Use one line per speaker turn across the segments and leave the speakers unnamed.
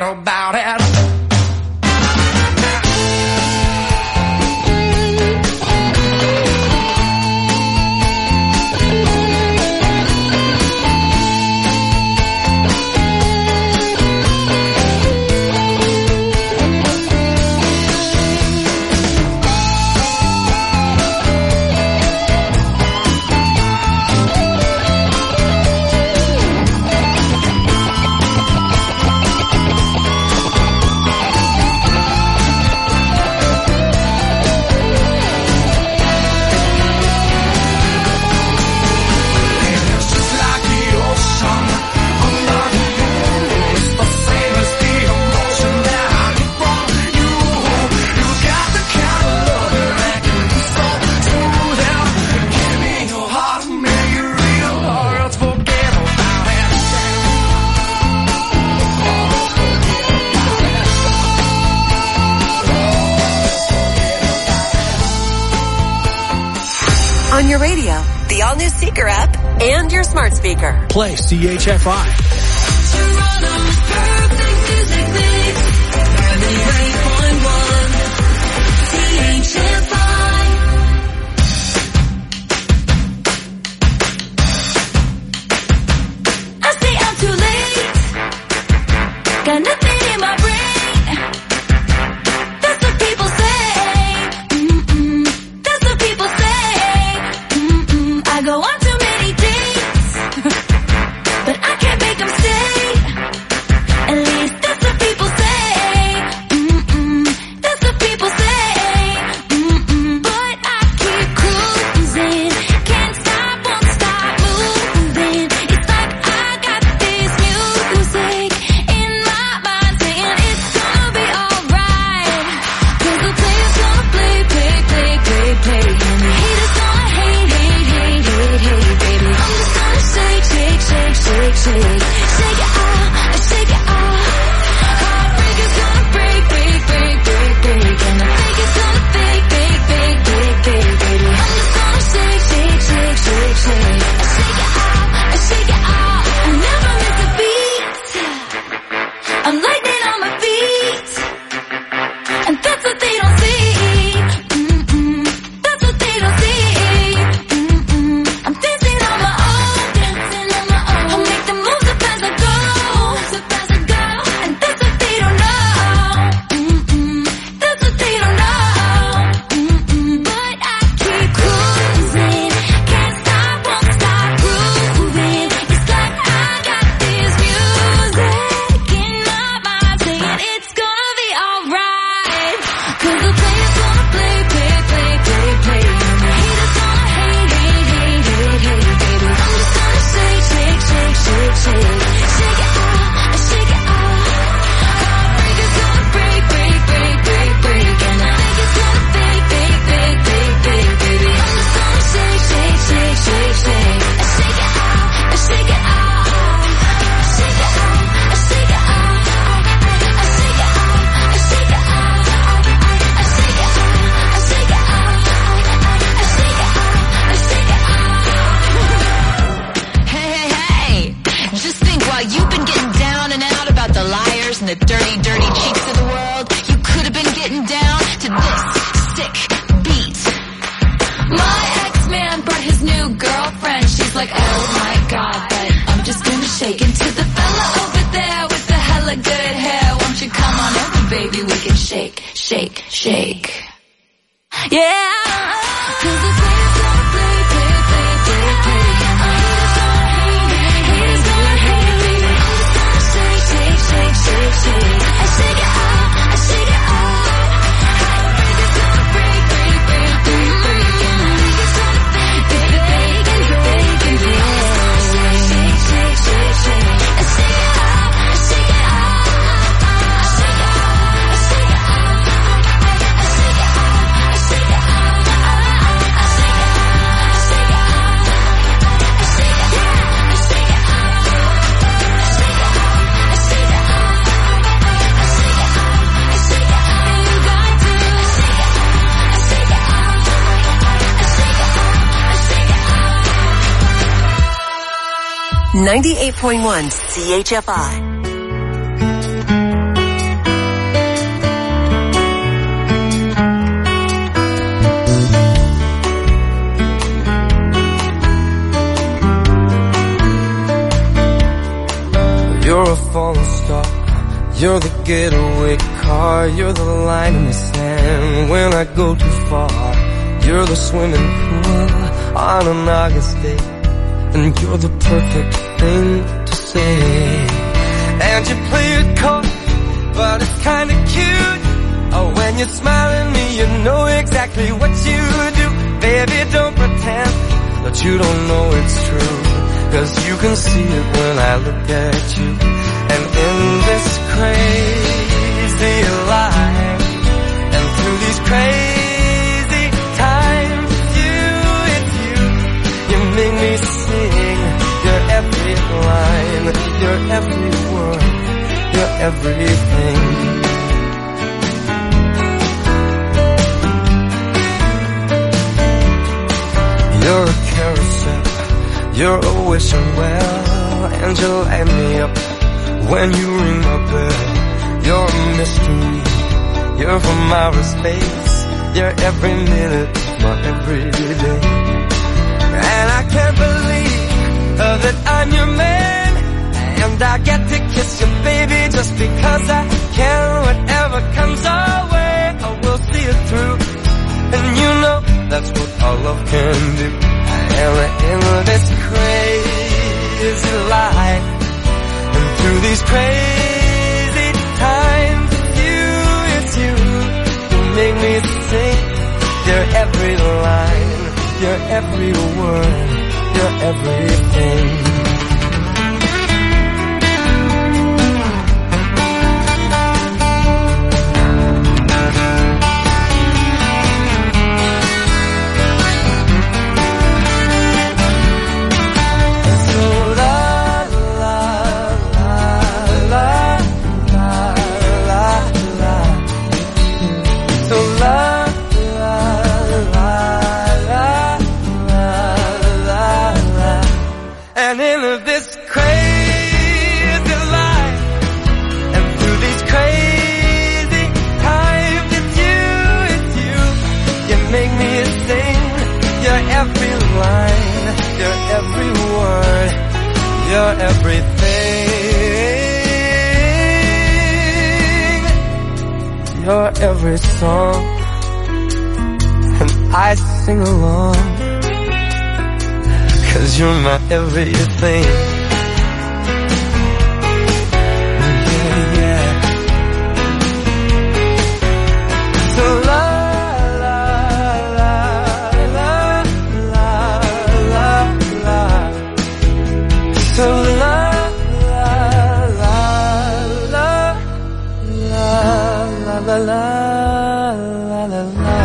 about it.
On your radio, the all-new Seeker app, and your smart speaker.
Play CHFI.
Toronto's perfect music mix. 98.1 CHFI. I stay out too late. Got nothing in my brain. That's what people say. That's what people say. I go on too many dates, but I can't make them stay. At least that's what people say. That's what people say. But I keep cruising, can't stop, won't stop moving. It's like I got this music in my mind saying it's gonna be alright. 'Cause the players gonna play. And the haters gonna hate. Hey, baby, I'm just gonna shake. Shake it out, shake it out. Heartbreaker's gonna break. And the fake is gonna fake, baby. I'm just gonna shake. Shake it out. I never miss a beat. I'm lightning on my feet. And that's what they don't see. That's what they don't see. I'm dancing on my own. I'll make the moves up as I go. And that's what they don't know. That's what they don't know. But I keep cruising, can't stop, won't stop grooving. It's like I got this music in my mind saying it's gonna be alright. 'Cause the players gonna play. And the haters gonna hate. Hey, baby, I'm just gonna shake it out. Heartbreaker's gonna break. And the fake is gonna fake, baby. I'm just gonna shake it out. Shake it out. Hey, just think while you've been getting down and out about the liars and the dirty cheats of the world, you could have been getting down to this sick beat. My ex-man brought his new girlfriend. She's like, oh my god, but I'm just gonna shake into the fella over there with the hella good hair. Won't you come on over, baby? We can shake. Yeah. 'Cause the players gonna play. Haters gonna hate. I'm just gonna shake. I shake it out. Heartbreaker's gonna break. And the fake is gonna fake, baby. I'm just gonna shake. I shake it out.
.1 CHFI.
You're the getaway car, you're the line in the sand when I go too far. You're the swimming pool on an August day, and you're the perfect thing to say. And you play it cold, but it's kinda cute. Oh, when you smile at me, you know exactly what you do. Baby, don't pretend that you don't know it's true, 'cause you can see it when I look at you. And in this crazy life, and through these crazy times, it's you, you make me sing. Your every line, your every word, your everything. You're a carousel, you're always so well, and you light me up when you ring my bell. You're a mystery, you're from outer space, you're every minute for every day. And I can't believe that I'm your man, and I get to kiss you, baby, just because I can. Whatever comes our way, I will see it through, and you know that's what our love can do. And in this crazy life, and through these crazy times, it's you, you make me sing. Your every line, your every word, your everything. And in this crazy life, and through these crazy times, it's you, you make me sing. Your every line, your every word, your everything, your every song, and I sing along. 'Cause you're my everything. Yeah, yeah. So la la la la la la la. So la la la la la la la la la la.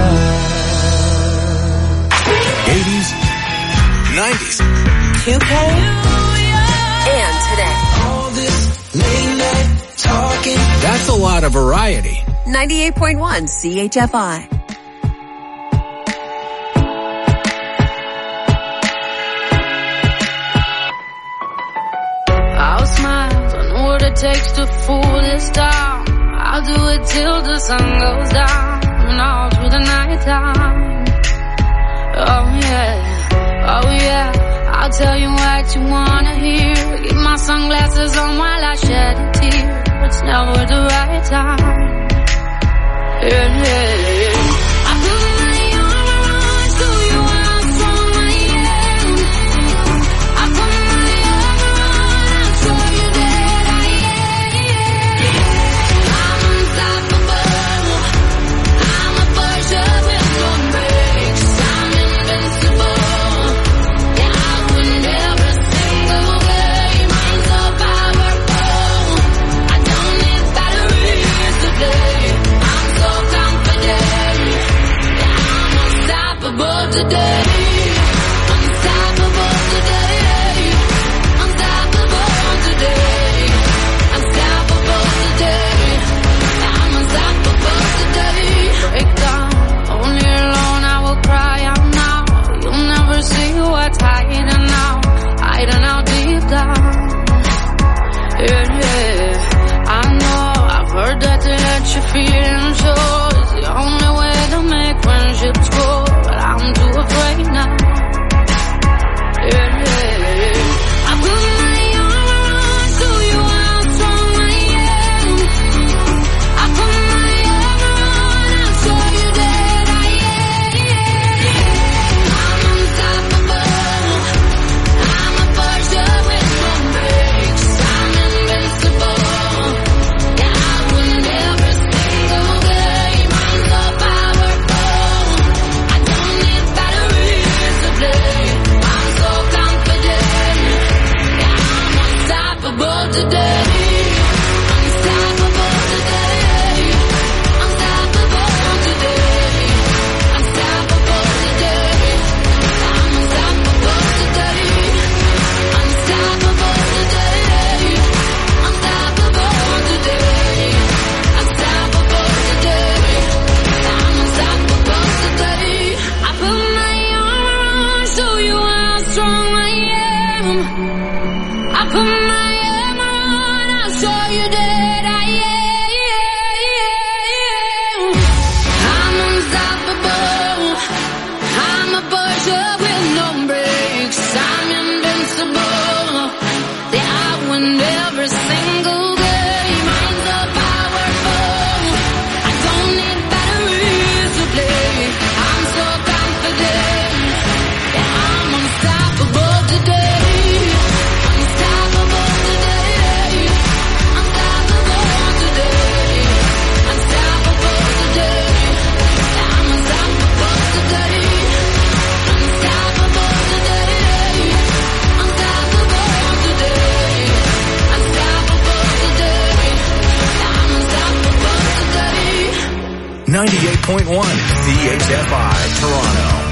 80s, 90s.
2K and today.
All this late night talking. That's a lot of variety.
98.1 CHFI.
I'll smile, I know what it takes to fool this town. I'll do it till the sun goes down, and all through the night time. Oh yeah, oh yeah, I'll tell you what you wanna hear. Keep my sunglasses on while I shed a tear. It's never the right time. Yeah, yeah, yeah. I put my arm around, show you how strong I am. I put my arm around, show you that I am. I'm unstoppable. I'm a force of will, don't break. I'm invincible. Yeah, I win every single game. I'm so powerful. I don't need batteries today. I'm so confident. Yeah, I'm unstoppable today. Unstoppable today. Unstoppable today. Unstoppable today. I'm unstoppable today. Break down, only alone I will cry out now. You'll never see what's hiding out deep down. Yeah, yeah. I know, I've heard that to let your feelings show is the only way to make friendships grow, but I'm too afraid now. Yeah, yeah. I put my arm around, show you how strong I am.
98.1 CHFI, Toronto.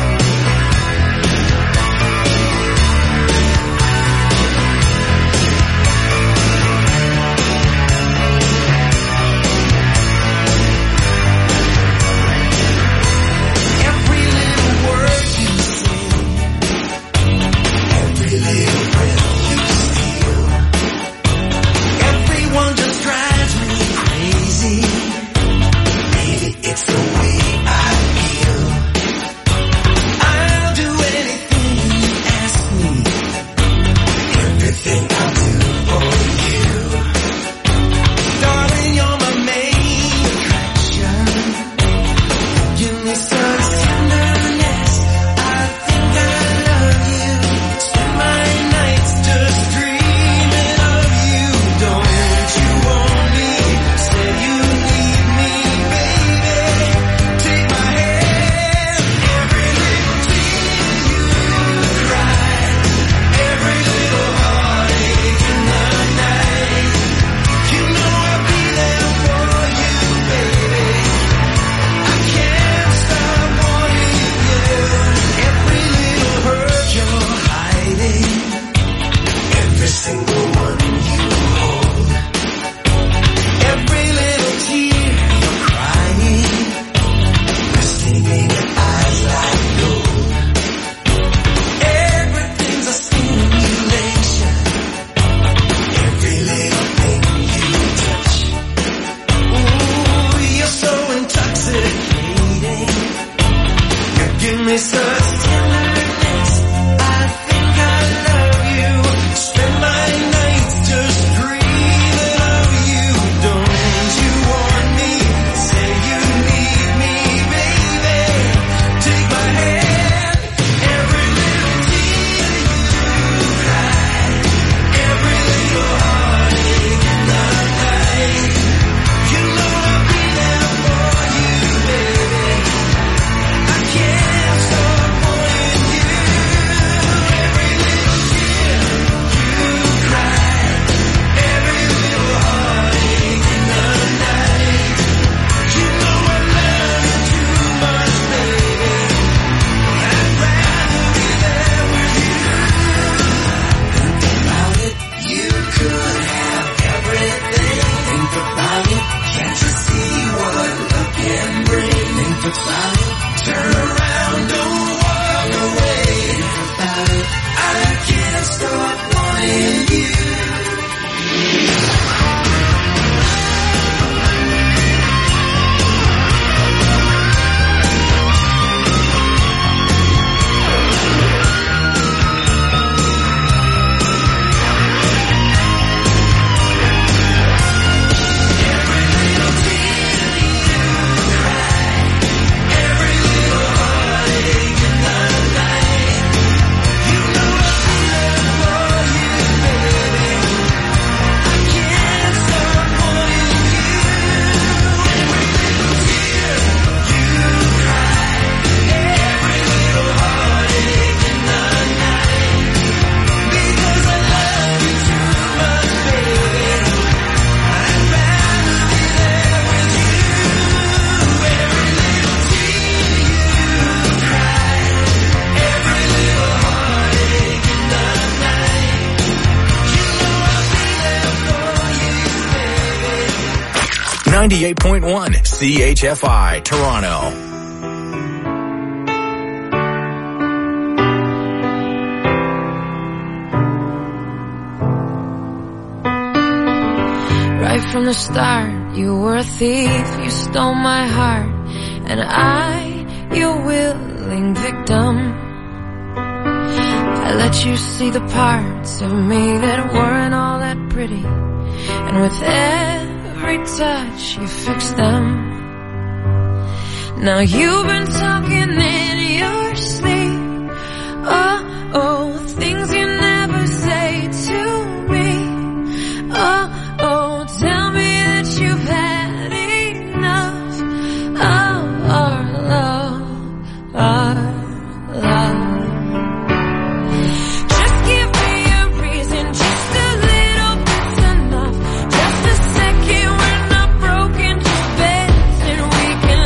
Turn around, don't walk away. I can't stop wanting you.
98.1 CHFI, Toronto.
Right from the start, you were a thief, you stole my heart, and I, your willing victim. I let you see the parts of me that weren't all that pretty, and with every touch you fixed them. Now you've been talking in your sleep, oh, oh, things you never say to me, oh, oh, tell me that you've had enough of our love, our love. We can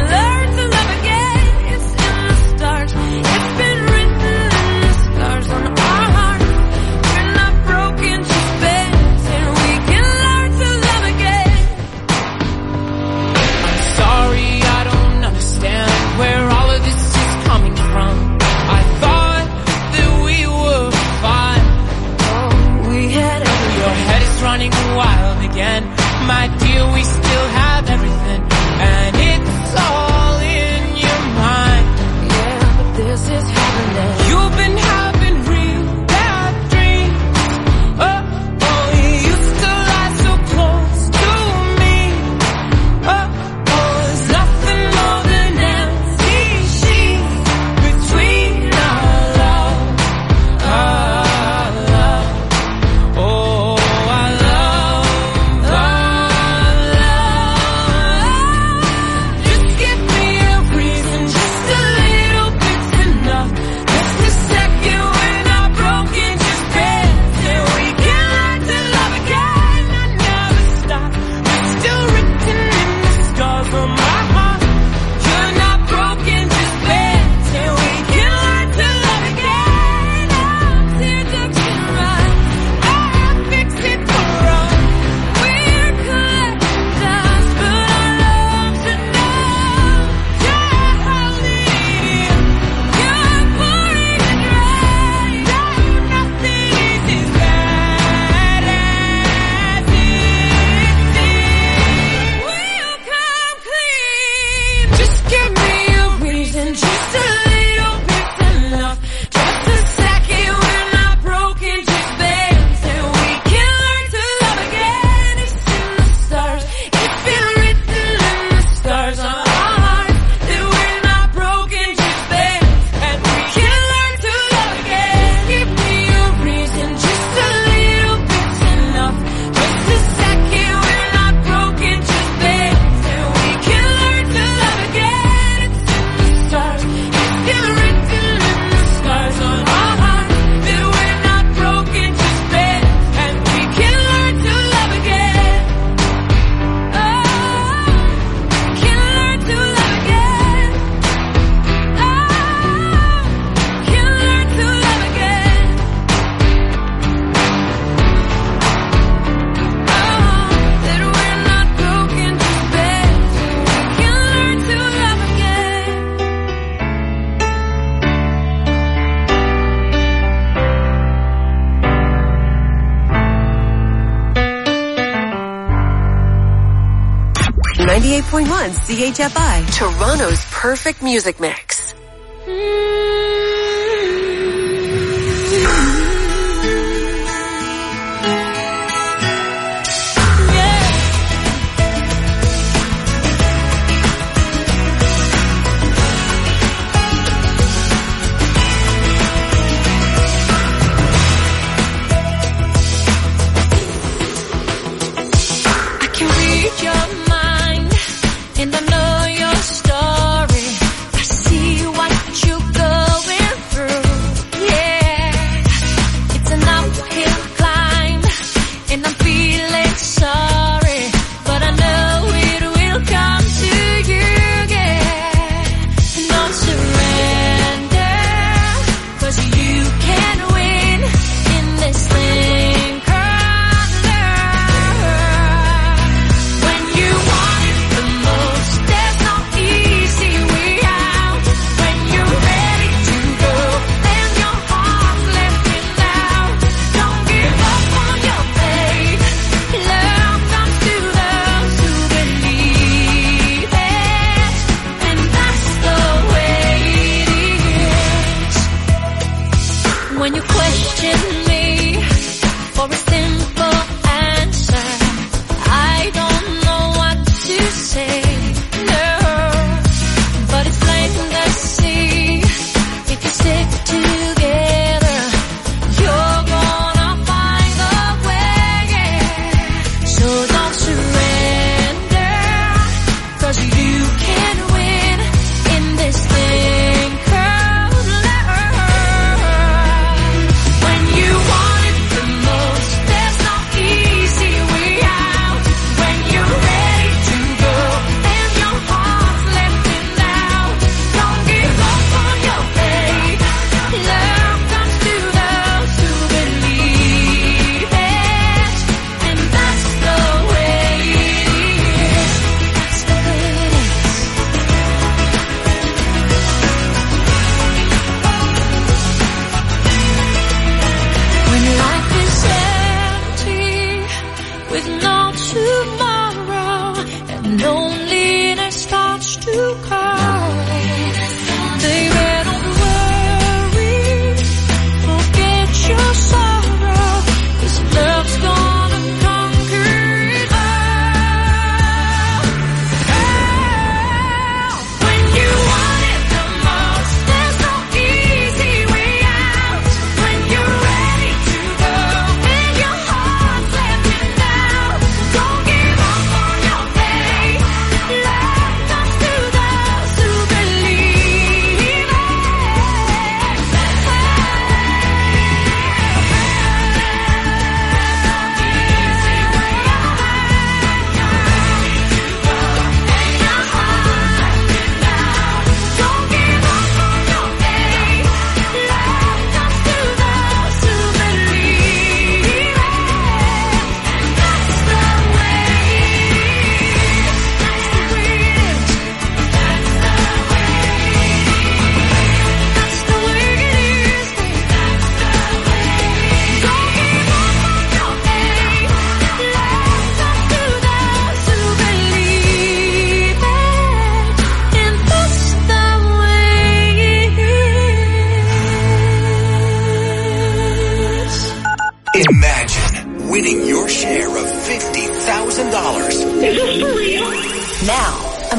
98.1 CHFI, Toronto's perfect music mix.
And I know your story. I see what you go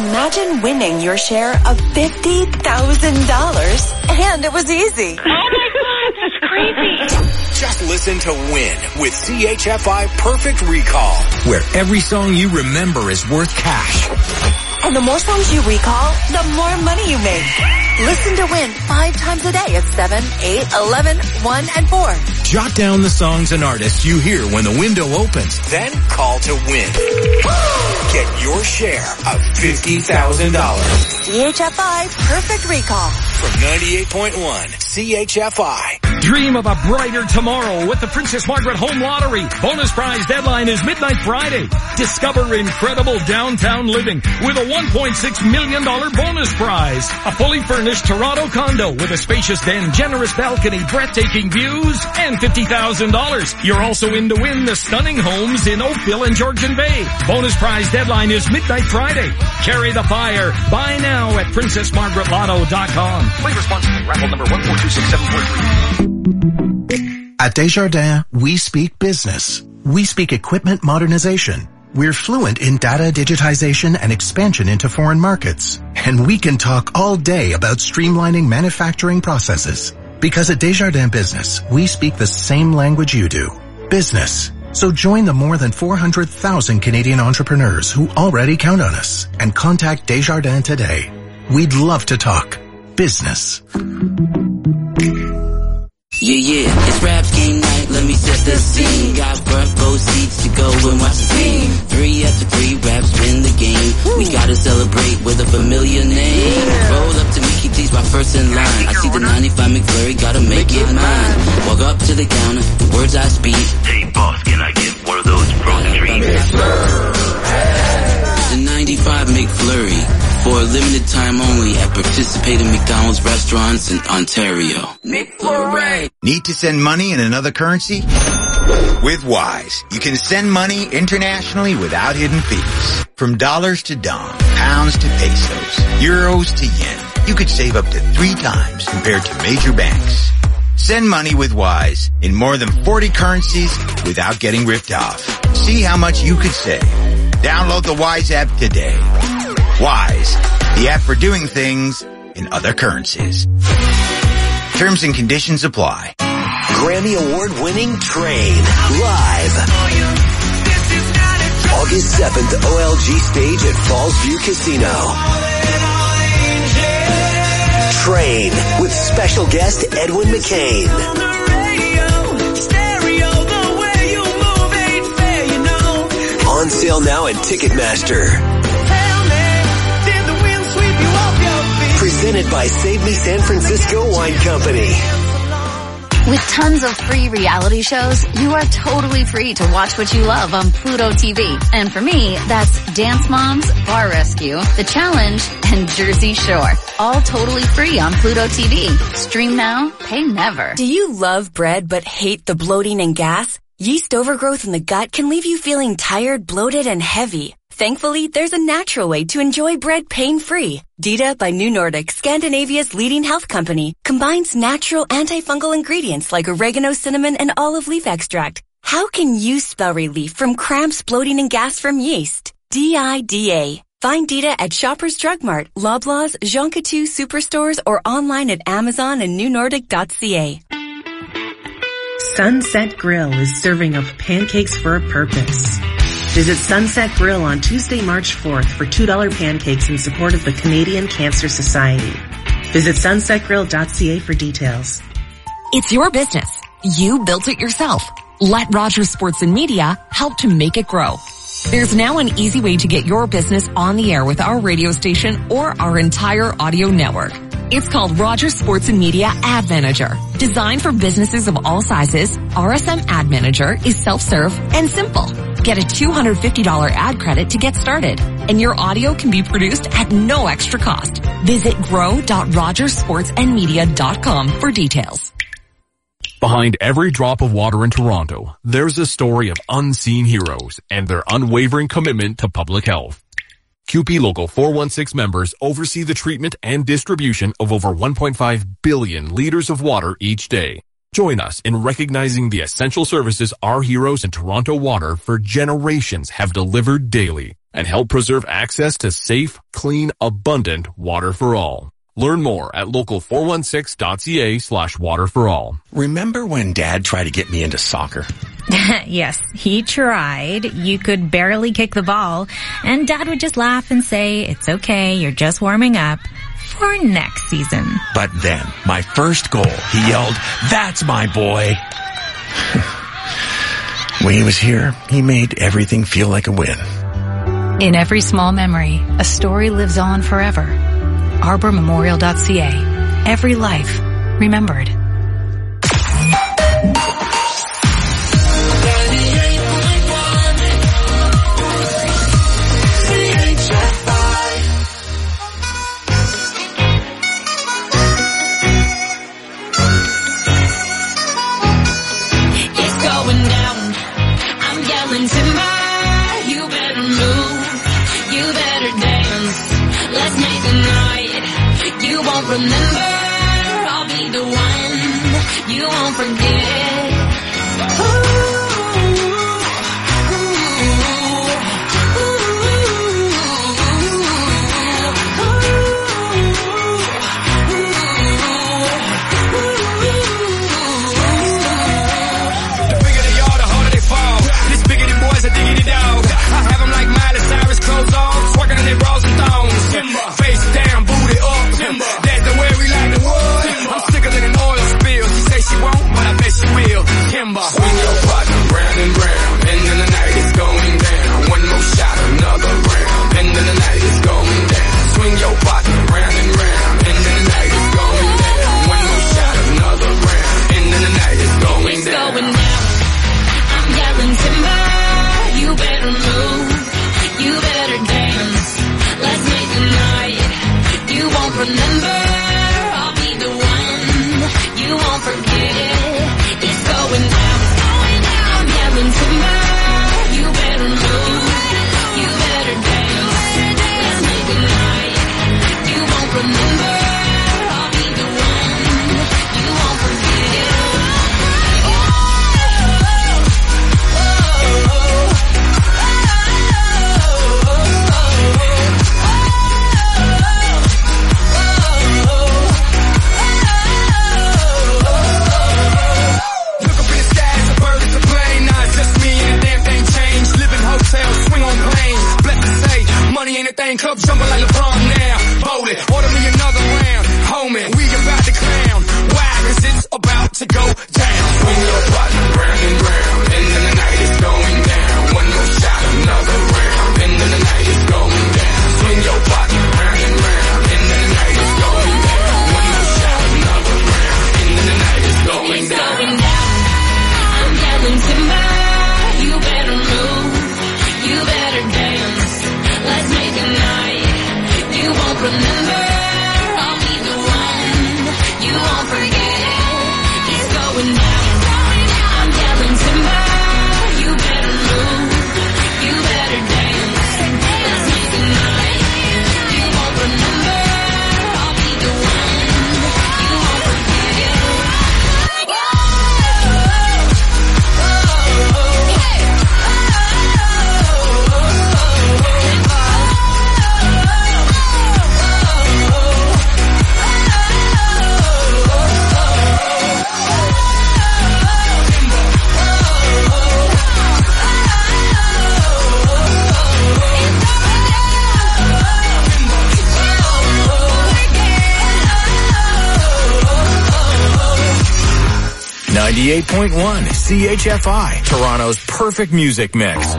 Imagine winning your share of $50,000. And it was easy.
Oh my God, that's crazy.
Just listen to Win with CHFI Perfect Recall, where every song you remember is worth cash.
And the more songs you recall, the more money you make. Listen to Win 5 times a day at 7, 8, 11, 1, and 4.
Jot down the songs and artists you hear when the window opens, then call to win. Get your share of $50,000.
CHFI Perfect Recall.
From 98.1 CHFI.
Dream of a brighter tomorrow with the Princess Margaret Home Lottery. Bonus prize deadline is midnight Friday. Discover incredible downtown living with a $1.6 million bonus prize. A fully furnished Toronto condo with a spacious den, generous balcony, breathtaking views, and $50,000. You're also in to win the stunning homes in Oakville and Georgian Bay. Bonus prize deadline is midnight Friday. Carry the fire. Buy now at PrincessMargaretLotto.com. Play responsibly. Raffle number 1426743.
At Desjardins, we speak business. We speak equipment modernization. We're fluent in data digitization and expansion into foreign markets. And we can talk all day about streamlining manufacturing processes. Because at Desjardins Business, we speak the same language you do. Business. So join the more than 400,000 Canadian entrepreneurs who already count on us and contact Desjardins today. We'd love to talk business.
Yeah, it's Raps game night, let me set the scene. Got front row seats to go and watch the team. 3 after 3, Raps win the game. We gotta celebrate with a familiar name. Roll up to Mickey D's, my first in line. I see the 95 McFlurry, gotta make it mine. Walk up to the counter, the words I speak.
Hey boss, can I get one of those frozen treats?
The 95 McFlurry. For a limited time only at participating McDonald's restaurants in Ontario. McFlurry!
Need to send money in another currency? With Wise, you can send money internationally without hidden fees. From dollars to dong, pounds to pesos, euros to yen. You could save up to 3 times compared to major banks. Send money with Wise in more than 40 currencies without getting ripped off. See how much you could save. Download the Wise app today. Wise, the app for doing things in other currencies. Terms and conditions apply.
Grammy Award-winning Train, live. August 7th, OLG stage at Falls View Casino. Train, with special guest Edwin McCain. On sale now at Ticketmaster. Presented by Save Me San Francisco Wine Company.
With tons of free reality shows, you are totally free to watch what you love on Pluto TV. And for me, that's Dance Moms, Bar Rescue, The Challenge, and Jersey Shore. All totally free on Pluto TV. Stream now, pay never.
Do you love bread but hate the bloating and gas? Yeast overgrowth in the gut can leave you feeling tired, bloated, and heavy. Thankfully, there's a natural way to enjoy bread pain-free. Dita by New Nordic, Scandinavia's leading health company, combines natural antifungal ingredients like oregano, cinnamon, and olive leaf extract. How can you spell relief from cramps, bloating, and gas from yeast? DIDA. Find Dita at Shoppers Drug Mart, Loblaws, Jean Coutu Superstores, or online at Amazon and newnordic.ca.
Sunset Grill is serving up pancakes for a purpose. Visit Sunset Grill on Tuesday, March 4th for $2 pancakes in support of the Canadian Cancer Society. Visit sunsetgrill.ca for details.
It's your business. You built it yourself. Let Rogers Sports and Media help to make it grow. There's now an easy way to get your business on the air with our radio station or our entire audio network. It's called Rogers Sports and Media Ad Manager. Designed for businesses of all sizes, RSM Ad Manager is self-serve and simple. Get a $250 ad credit to get started, and your audio can be produced at no extra cost. Visit grow.rogersportsandmedia.com for details.
Behind every drop of water in Toronto, there's a story of unseen heroes and their unwavering commitment to public health. QP Local 416 members oversee the treatment and distribution of over 1.5 billion liters of water each day. Join us in recognizing the essential services our heroes in Toronto Water for generations have delivered daily. and help preserve access to safe, clean, abundant water for all. Learn more at local416.ca/waterforall.
Remember when Dad tried to get me into soccer?
Yes, he tried. You could barely kick the ball, and Dad would just laugh and say, "It's okay, you're just warming up for next season."
But then, my first goal, he yelled, "That's my boy!" When he was here, he made everything feel like a win.
In every small memory, a story lives on forever. ArborMemorial.ca. Every life remembered.
It's going down. I'm yelling timber. You better move. You better dance. Let's make a night you won't remember. I'll be the one you won't forget.
The bigger they are, the harder they fall. This biggity boy's a diggity dog. I have them like Miley Cyrus, clothes off, twerking in their bras and thongs. Face down, booty up. That's the way we like the wood. I'm sicker than an oil spill. She say she won't, but I bet she will. Timber. Swing your partner round and round, and then the night is going down. One more shot, another round, and then the night is going down. Swing your partner round and round, and then the night is going down. One more shot, another round, and then the night is going
It's
down.
going down. I'm yelling timber. You better move. You better dance. Let's make a night you won't remember. I'll be the one you won't forget. It's going down. I'm yelling timber. You better move. You better dance. Let's make a night you won't remember. I'll be the one you won't forget.
Look up in the sky, it's a bird, it's a plane. Nah, it's just me and the damn thing changed. Live in hotels, swing on planes. Blessed to say, money ain't a thing. Club jumping like LeBron now. Bowling, order me another round. Homie, we about to clown. Why? 'Cause it's about to go down. Swing your partner round and round, and then the night is going down. One more shot, another round, and then the night is going down. Swing your partner round and round, and then the night is going down. One more shot, another round, and then the night is going
It's
down.
going down. I'm yelling timber. You better move. You better dance. Let's make a night you won't remember. I'll be the one you won't forget. It's going down. I'm yelling timber. You better move. You better dance. Let's make a night you won't remember. I'll be the one you won't forget.
.1 CHFI, Toronto's perfect music mix.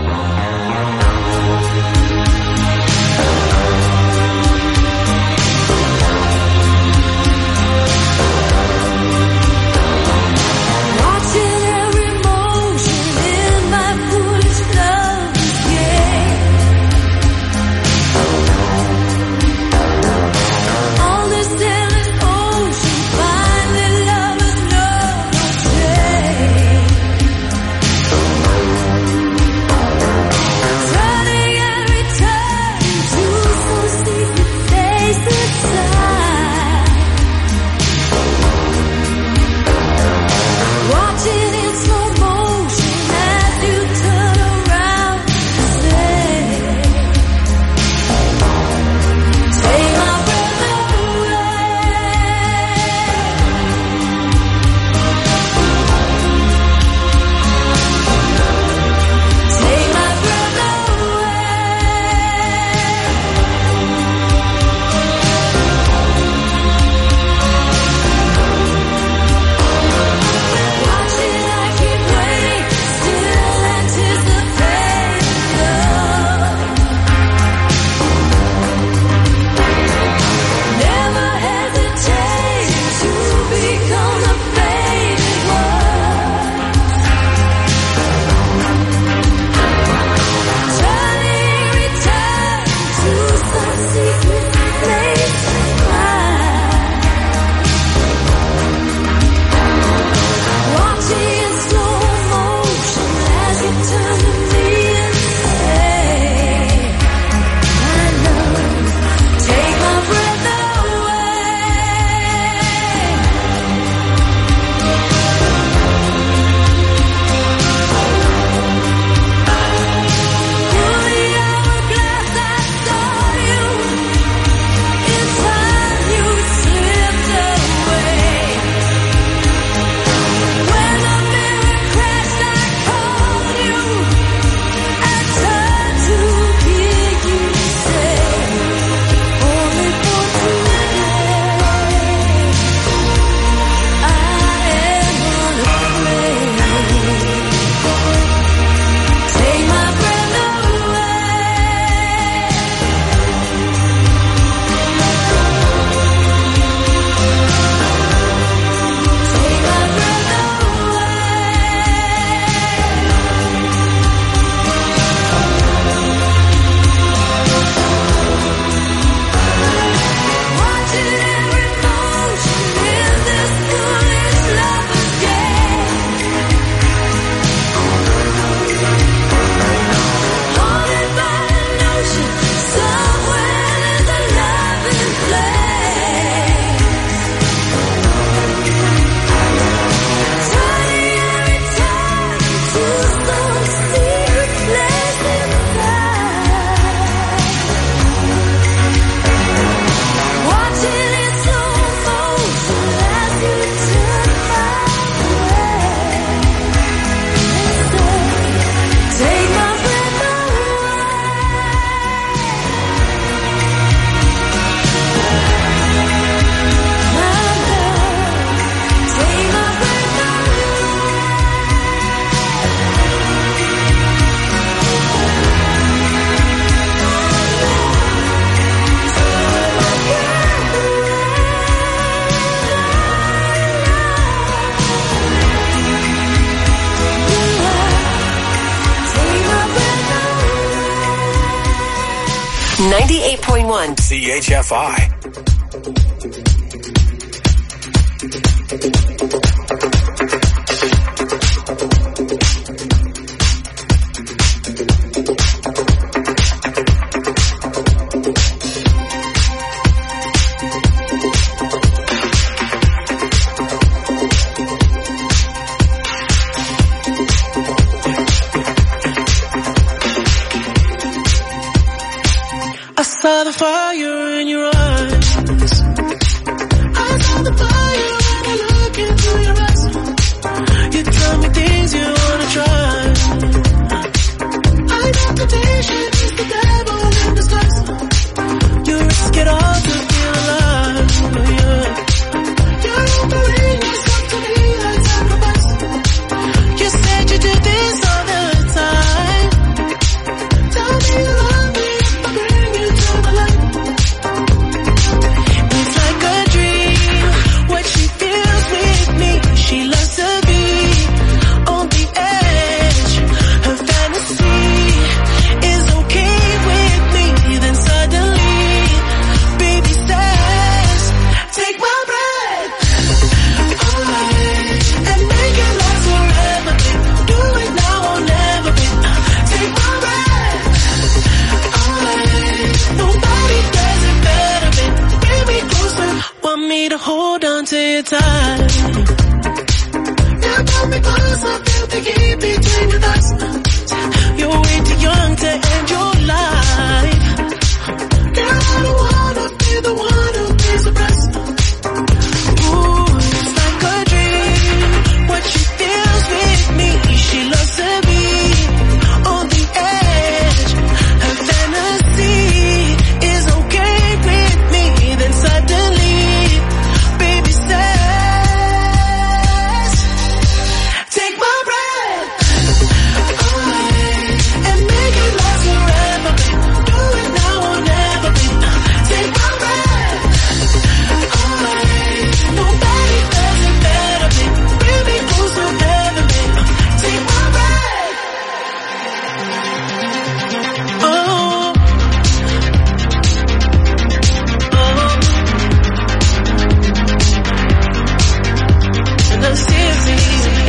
Watching every motion in my foolish love game. All this endless ocean, finally lovers know no shame.
98.1
CHFI.
I saw the fire in your eyes. I saw the fire when I look into your eyes. You tell me things you wanna try. I know temptation is the devil in disguise. You risk it all to feel alive. Yeah. You're offering yourself to me like sacrifice. You said you do this all the time. Tell me you love me. It's like a dream, what she feels with me. She loves to be on the edge. Her fantasy is okay with me. Then suddenly, baby says, take my breath away and make it last forever. Do it now or never, babe. Take my breath away. Nobody does it better, babe. Bring me closer, want me to hold on to your tight. Now pull me close, I feel the heat between your thighs. You're way too young to end your life. Girl, I don't wanna be the one who pays the price. Ooh, it's like a dream, what she feels with me. She loves to be on the edge. Her fantasy is okay with me. Then suddenly, baby says, take my breath away and make it last forever, babe. Do it now or never, babe. Take my breath away. Nobody does it better, babe. Bring me closer, heaven, babe. Take my breath. Oh. And I'm serious.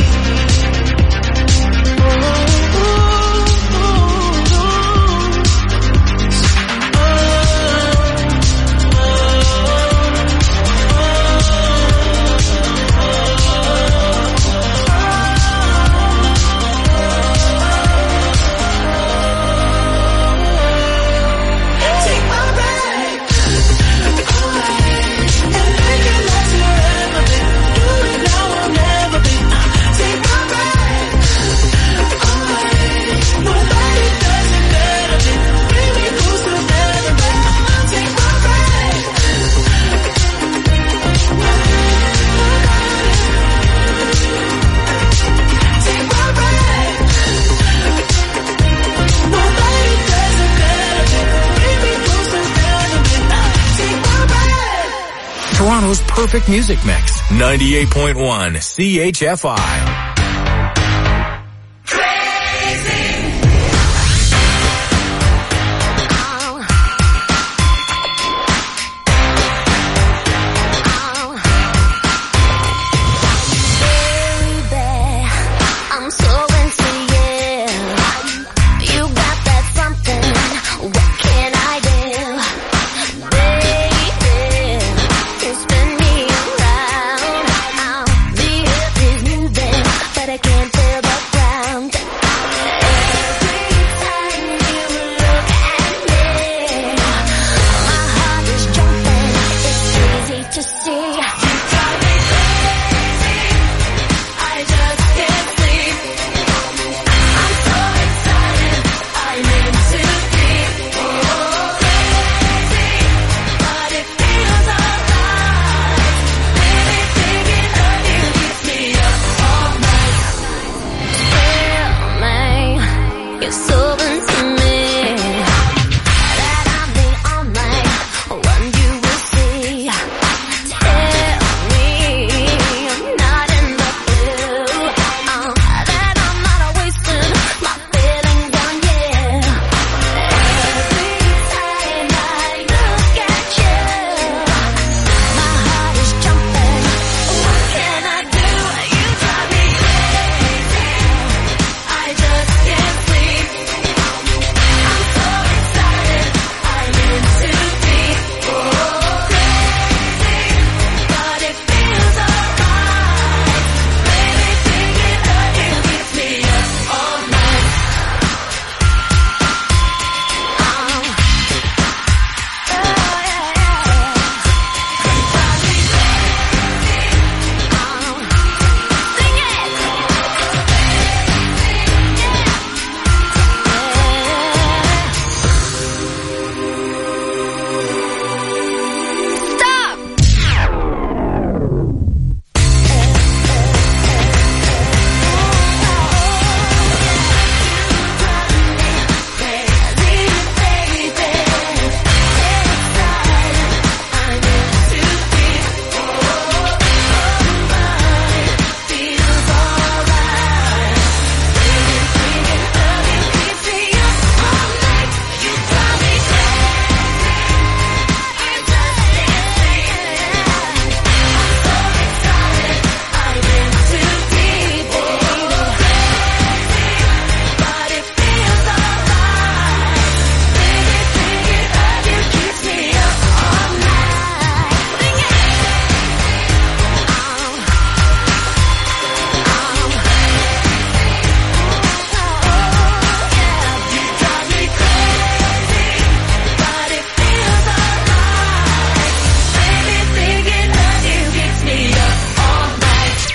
Take my breath away and make it last forever, babe. Do it now or never, babe. Take my breath away. Nobody does it better, babe. Bring me closer, heaven, babe. Take my breath. Take my breath. Nobody does it better, babe. Bring me closer, heaven, babe. Take my breath.
Toronto's perfect music mix. 98.1 CHFI.
I'm so into you. You got that something. What can I do? Baby, to spin me around. The earth is moving.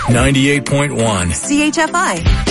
98.1.
CHFI.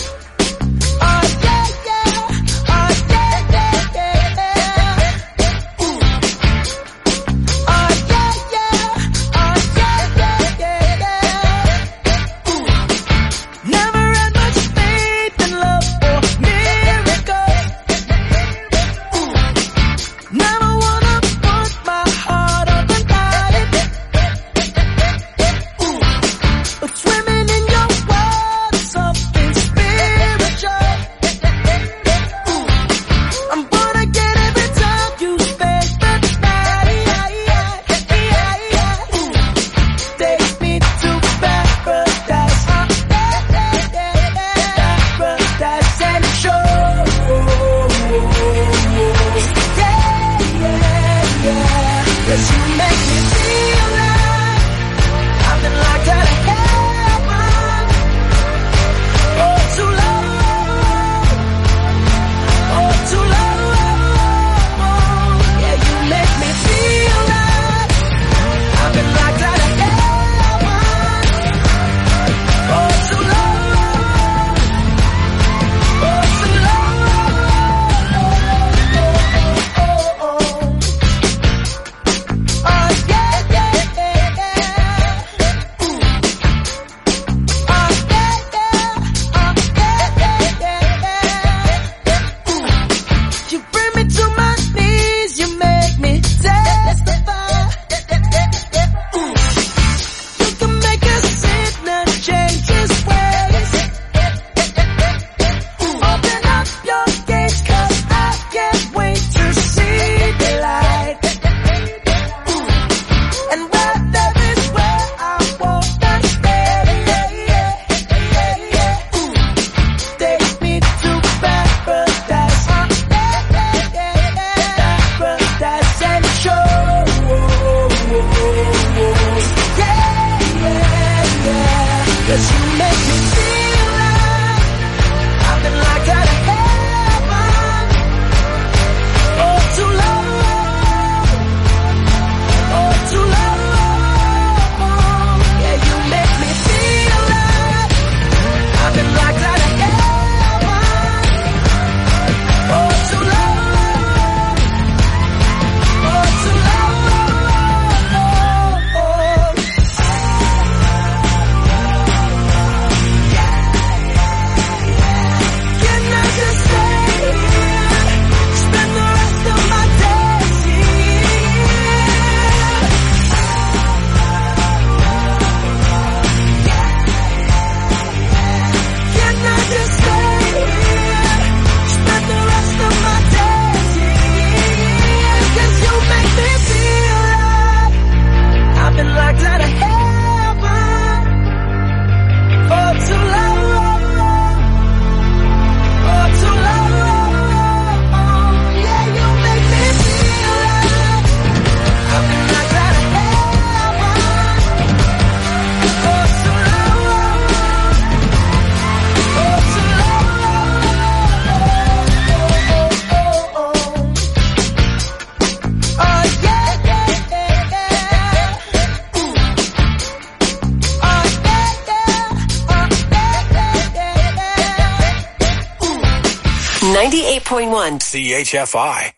CHFI.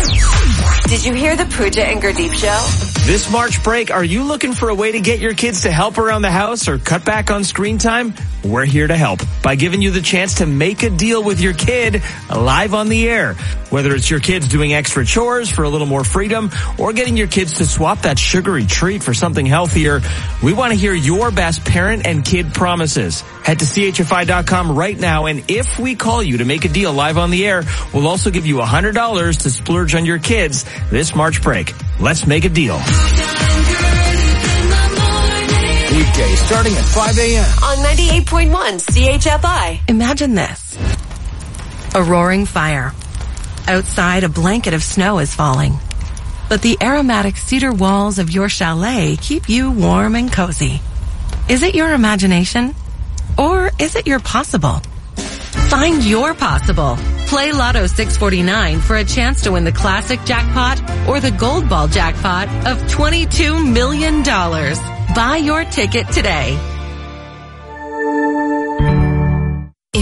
Did you hear the Pooja and Gurdeep show?
This March break, are you looking for a way to get your kids to help around the house or cut back on screen time? We're here to help by giving you the chance to make a deal with your kid live on the air. Whether it's your kids doing extra chores for a little more freedom or getting your kids to swap that sugary treat for something healthier, we want to hear your best parent and kid promises. Head to CHFI.com right now, and if we call you to make a deal live on the air, we'll also give you $100 to splurge on your kids this March break. Let's make a deal.
Weekday starting at 5 a.m.
on 98.1 CHFI.
Imagine this. A roaring fire. Outside, a blanket of snow is falling. But the aromatic cedar walls of your chalet keep you warm and cozy. Is it your imagination? Or is it your possible? Find your possible. Play Lotto 649 for a chance to win the classic jackpot or the gold ball jackpot of $22 million. Buy your ticket today.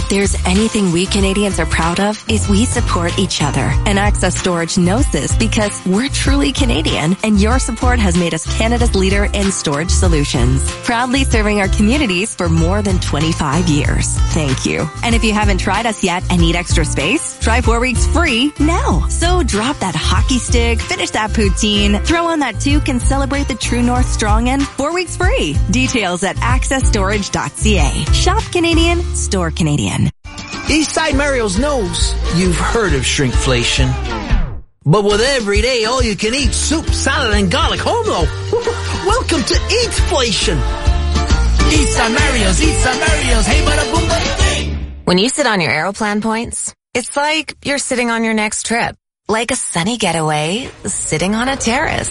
If there's anything we Canadians are proud of, is we support each other. And Access Storage knows this because we're truly Canadian, and your support has made us Canada's leader in storage solutions. Proudly serving our communities for more than 25 years. Thank you. And if you haven't tried us yet and need extra space, try 4 weeks free now. So drop that hockey stick, finish that poutine, throw on that toque, and celebrate the True North Strong End 4 weeks free. Details at accessstorage.ca. Shop Canadian, store Canadian.
Eastside Mario's knows you've heard of shrinkflation. But with everyday all-you-can-eat soup, salad, and garlic home though, welcome to Eatflation.
Eastside Mario's, hey bada boom bada bing.
When you sit on your Aeroplan points, it's like you're sitting on your next trip. Like a sunny getaway, sitting on a terrace.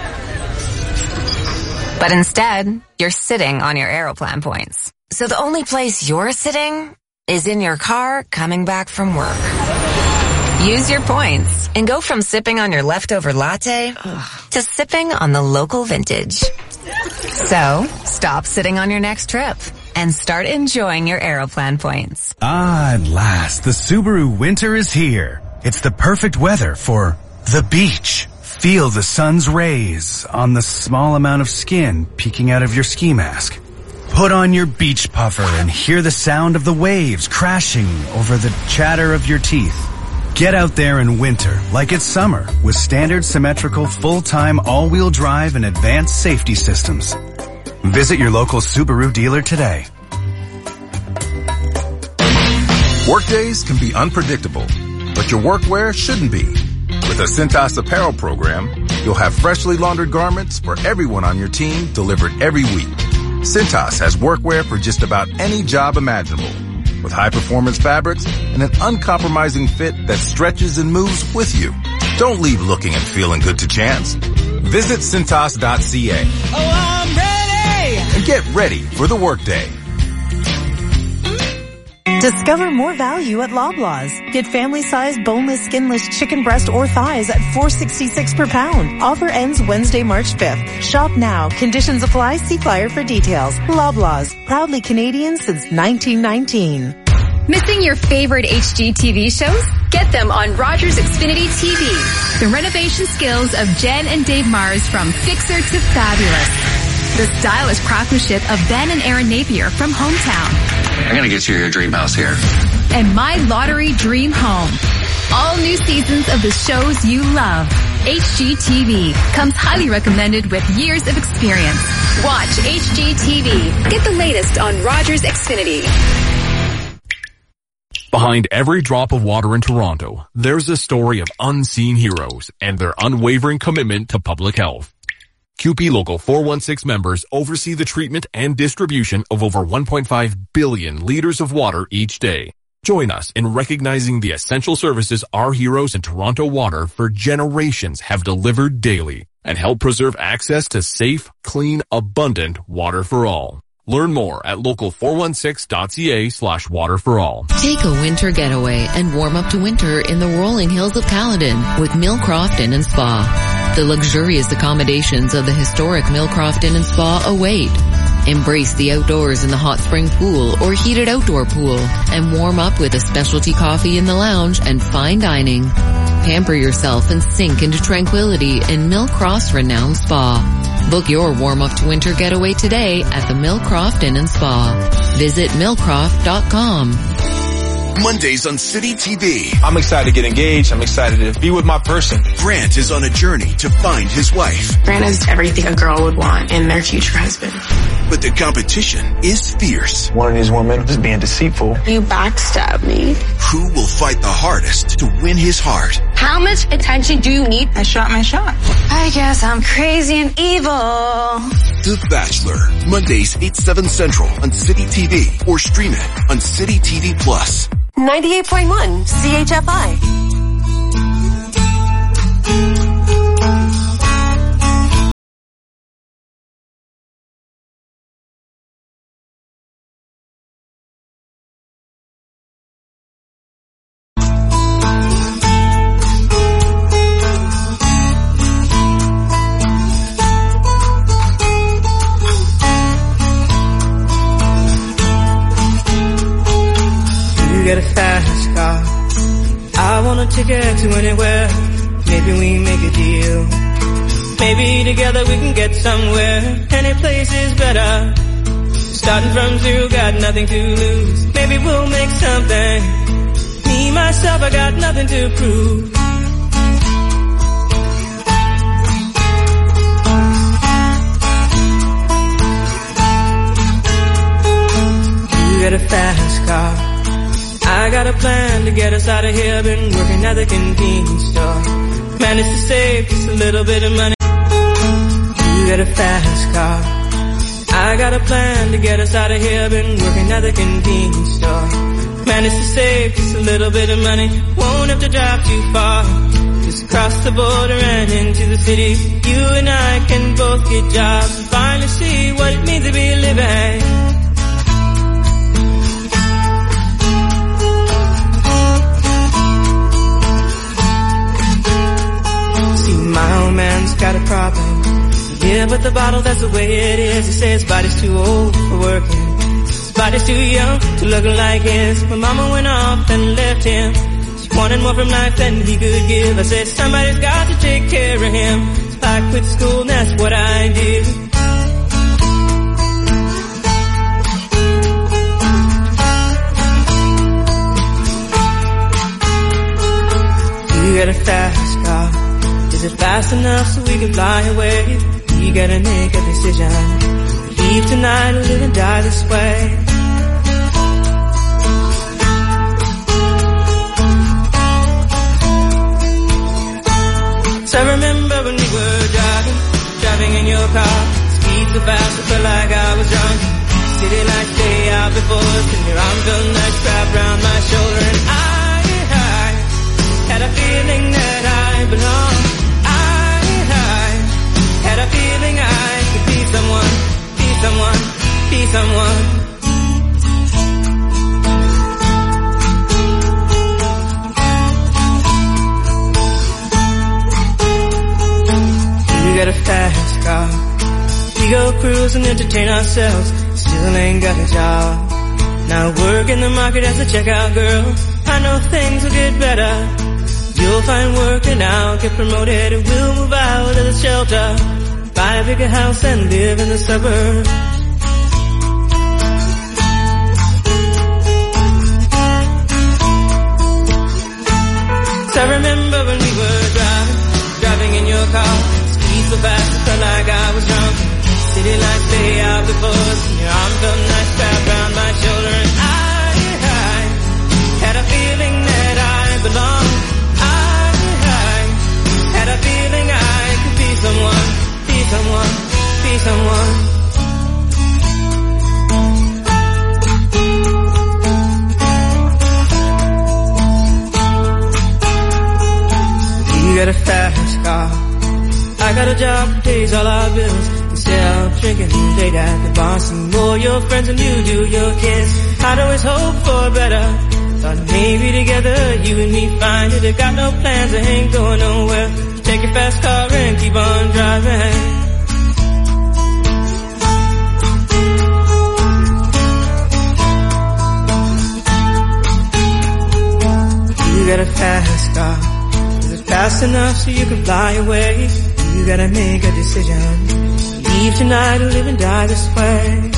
But instead, you're sitting on your Aeroplan points. So the only place you're sitting is in your car coming back from work. Use your points and go from sipping on your leftover latte to sipping on the local vintage. So, stop sitting on your next trip and start enjoying your Aeroplan points.
Ah, at last, the Subaru winter is here. It's the perfect weather for the beach. Feel the sun's rays on the small amount of skin peeking out of your ski mask. Put on your beach puffer and hear the sound of the waves crashing over the chatter of your teeth. Get out there in winter like it's summer with standard symmetrical full-time all-wheel drive and advanced safety systems. Visit your local Subaru dealer today.
Workdays can be unpredictable, but your workwear shouldn't be. With a Cintas apparel program, you'll have freshly laundered garments for everyone on your team delivered every week. Cintas has workwear for just about any job imaginable, with high-performance fabrics and an uncompromising fit that stretches and moves with you. Don't leave looking and feeling good to chance. Visit Cintas.ca.
Oh, I'm ready!
And get ready for the workday.
Discover more value at Loblaws. Get family-sized boneless, skinless chicken breast or thighs at $4.66 per pound. Offer ends Wednesday, March 5th. Shop now. Conditions apply. See flyer for details. Loblaws. Proudly Canadian since 1919.
Missing your favorite HGTV shows? Get them on Rogers Xfinity TV. The renovation skills of Jen and Dave Mars from Fixer to Fabulous. The stylish craftsmanship of Ben and Aaron Napier from Hometown.
I'm gonna get you your dream house here.
And My Lottery Dream Home. All new seasons of the shows you love. HGTV comes highly recommended with years of experience. Watch HGTV. Get the latest on Rogers Xfinity.
Behind every drop of water in Toronto, there's a story of unseen heroes and their unwavering commitment to public health. CUPE Local 416 members oversee the treatment and distribution of over 1.5 billion liters of water each day. Join us in recognizing the essential services our heroes in Toronto Water for generations have delivered daily and help preserve access to safe, clean, abundant water for all. Learn more at local416.ca/waterforall.
Take a winter getaway and warm up to winter in the rolling hills of Caledon with Millcroft Inn and Spa. The luxurious accommodations of the historic Millcroft Inn and Spa await. Embrace the outdoors in the hot spring pool or heated outdoor pool and warm up with a specialty coffee in the lounge and fine dining. Pamper yourself and sink into tranquility in Millcroft's renowned spa. Book your warm-up to winter getaway today at the Millcroft Inn and Spa. Visit millcroft.com.
Mondays on City TV.
I'm excited to get engaged. I'm excited to be with my person.
Grant is on a journey to find his wife.
Grant is everything a girl would want in their future husband.
But the competition is fierce.
One of these women is being deceitful.
You backstabbed me.
Who will fight the hardest to win his heart?
How much attention do you need? I shot my shot. I guess I'm crazy and evil.
The Bachelor. Mondays 8/7 Central on City TV or stream it on City TV Plus.
98.1 CHFI.
a ticket to anywhere. Maybe we make a deal. Maybe together we can get somewhere. Any place is better. Starting from zero, got nothing to lose. Maybe we'll make something. Me, myself, I got nothing to prove. You got a fast car. I got a plan to get us out of here. Been working at the convenience store. Managed to save just a little bit of money. You got a fast car. I got a plan to get us out of here. Been working at the convenience store. Managed to save just a little bit of money. Won't have to drive too far. Just across the border and into the city. You and I can both get jobs and finally see what it means to be living. My old man's got a problem. Yeah, but the bottle, that's the way it is. He says his body's too old for working. His body's too young to look like his. My mama went off and left him. She wanted more from life than he could give. I said, somebody's got to take care of him. So I quit school and that's what I did. You got a fast car. Is it fast enough so we can fly away? We gotta make a decision. Leave tonight or live and die this way. So I remember when we were driving in your car. Speed so fast I felt like I was drunk. City lights day out before us, and your arm felt nice wrapped around my shoulder. And I had a feeling that I belonged. Had a feeling I could be someone, be someone, be someone. You got a fast car. We go cruise and entertain ourselves. Still ain't got a job. Now work in the market as a checkout girl. I know things will get better. You'll find work and I'll get promoted and we'll move out of the shelter. Buy a bigger house and live in the suburbs. So I remember when we were driving in your car. Speed so fast it felt like I was drunk. City lights lay out before us, and your arm felt nice wrapped around my shoulder. And I had a feeling that I belonged. Had a feeling I could be someone, be someone, be someone. You got a fast car. I got a job that pays all our bills. Instead of drinking late at the bar, see more your friends than you do your kids. I'd always hope for better. Thought maybe together you and me find it. I got no plans, I ain't going nowhere. Take your fast car and keep on driving. You got a fast car. Is it fast enough so you can fly away? You gotta make a decision. Leave tonight or live and die this way.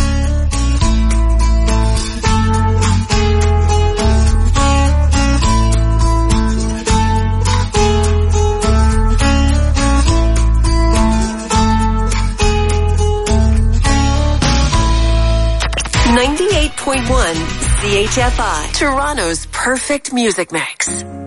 .1 CHFI, Toronto's perfect music mix.